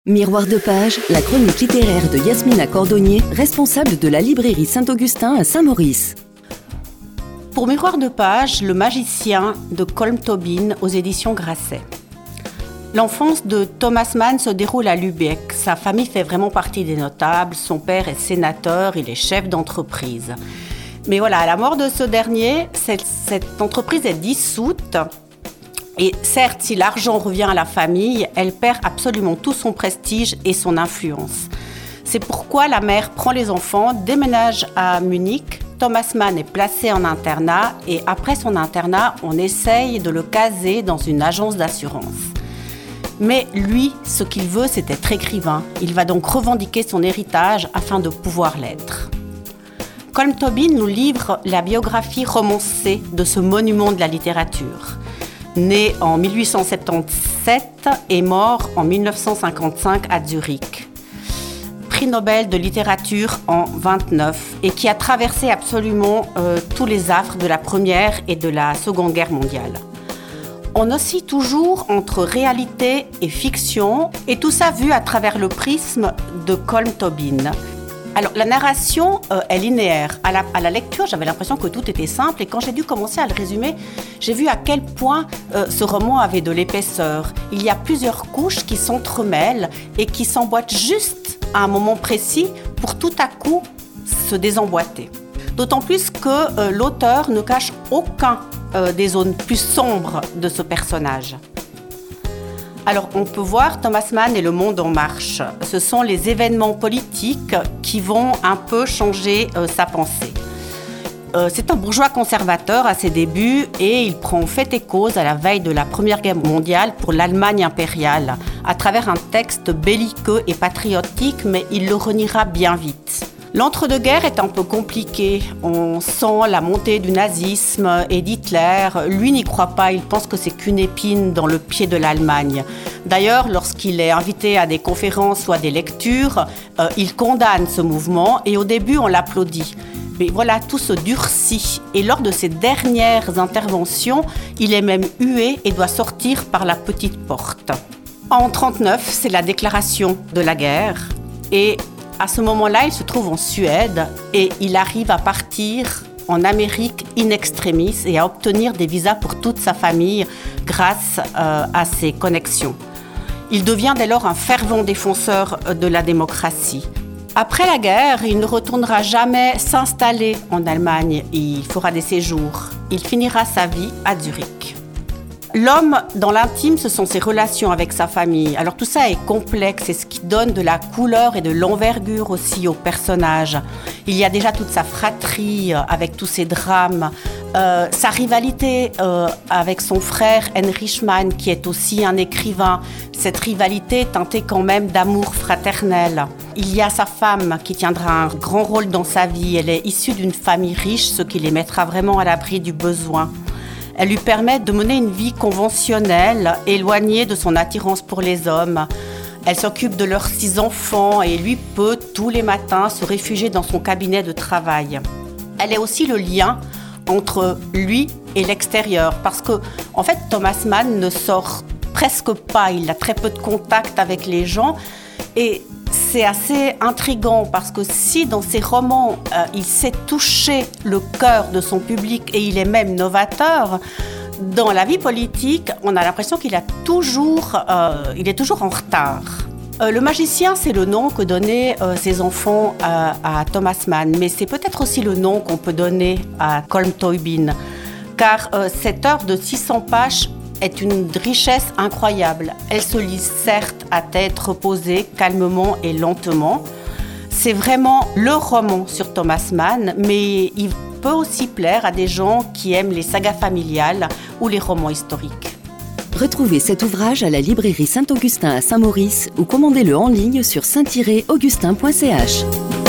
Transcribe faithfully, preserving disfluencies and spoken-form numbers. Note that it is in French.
Miroir de page, la chronique littéraire de Yasmina Cordonnier, responsable de la librairie Saint-Augustin à Saint-Maurice. Pour Miroir de page, Le magicien de Colm Tobin aux éditions Grasset. L'enfance de Thomas Mann se déroule à Lübeck. Sa famille fait vraiment partie des notables. Son père est sénateur, il est chef d'entreprise. Mais voilà, à la mort de ce dernier, cette, cette entreprise est dissoute. Et certes, si l'argent revient à la famille, elle perd absolument tout son prestige et son influence. C'est pourquoi la mère prend les enfants, déménage à Munich. Thomas Mann est placé en internat et après son internat, on essaye de le caser dans une agence d'assurance. Mais lui, ce qu'il veut, c'est être écrivain. Il va donc revendiquer son héritage afin de pouvoir l'être. Colm Tobin nous livre la biographie romancée de ce monument de la littérature. Né en mille huit cent soixante-dix-sept et mort en mille neuf cent cinquante-cinq à Zurich. Prix Nobel de littérature en vingt-neuf et qui a traversé absolument euh, tous les affres de la Première et de la Seconde Guerre mondiale. On oscille toujours entre réalité et fiction et tout ça vu à travers le prisme de Colm Tobin. Alors, la narration euh, est linéaire. À la, à la lecture, j'avais l'impression que tout était simple. Et quand j'ai dû commencer à le résumer, j'ai vu à quel point euh, ce roman avait de l'épaisseur. Il y a plusieurs couches qui s'entremêlent et qui s'emboîtent juste à un moment précis pour tout à coup se désemboîter. D'autant plus que euh, l'auteur ne cache aucun euh, des zones plus sombres de ce personnage. Alors, on peut voir Thomas Mann et le monde en marche. Ce sont les événements politiques qui vont un peu changer euh, sa pensée. Euh, c'est un bourgeois conservateur à ses débuts et il prend fait et cause à la veille de la Première Guerre mondiale pour l'Allemagne impériale, à travers un texte belliqueux et patriotique, mais il le reniera bien vite. L'entre-deux-guerres est un peu compliqué. On sent la montée du nazisme et d'Hitler. Lui n'y croit pas, il pense que c'est qu'une épine dans le pied de l'Allemagne. D'ailleurs, lorsqu'il est invité à des conférences ou à des lectures, euh, il condamne ce mouvement et au début, on l'applaudit. Mais voilà, tout se durcit. Et lors de ses dernières interventions, il est même hué et doit sortir par la petite porte. En trente-neuf, c'est la déclaration de la guerre. Et à ce moment-là, il se trouve en Suède et il arrive à partir en Amérique in extremis et à obtenir des visas pour toute sa famille grâce euh, à ses connexions. Il devient dès lors un fervent défenseur de la démocratie. Après la guerre, il ne retournera jamais s'installer en Allemagne. Il fera des séjours. Il finira sa vie à Zurich. L'homme, dans l'intime, ce sont ses relations avec sa famille. Alors tout ça est complexe, c'est ce qui donne de la couleur et de l'envergure aussi au personnage. Il y a déjà toute sa fratrie avec tous ses drames, euh, sa rivalité euh, avec son frère Heinrich Mann, qui est aussi un écrivain. Cette rivalité est teintée quand même d'amour fraternel. Il y a sa femme qui tiendra un grand rôle dans sa vie. Elle est issue d'une famille riche, ce qui les mettra vraiment à l'abri du besoin. Elle lui permet de mener une vie conventionnelle, éloignée de son attirance pour les hommes. Elle s'occupe de leurs six enfants et lui peut, tous les matins, se réfugier dans son cabinet de travail. Elle est aussi le lien entre lui et l'extérieur, parce que, en fait, Thomas Mann ne sort presque pas, il a très peu de contact avec les gens et c'est assez intriguant parce que si dans ses romans, euh, il sait toucher le cœur de son public et il est même novateur, dans la vie politique, on a l'impression qu'il a toujours, euh, il est toujours en retard. Euh, le magicien, c'est le nom que donnaient euh, ses enfants à, à Thomas Mann, mais c'est peut-être aussi le nom qu'on peut donner à Colm Tobin, car euh, cette œuvre de six cents pages est une richesse incroyable. Elle se lit certes à tête reposée, calmement et lentement. C'est vraiment le roman sur Thomas Mann, mais il peut aussi plaire à des gens qui aiment les sagas familiales ou les romans historiques. Retrouvez cet ouvrage à la librairie Saint-Augustin à Saint-Maurice ou commandez-le en ligne sur saint tiret augustin point c h.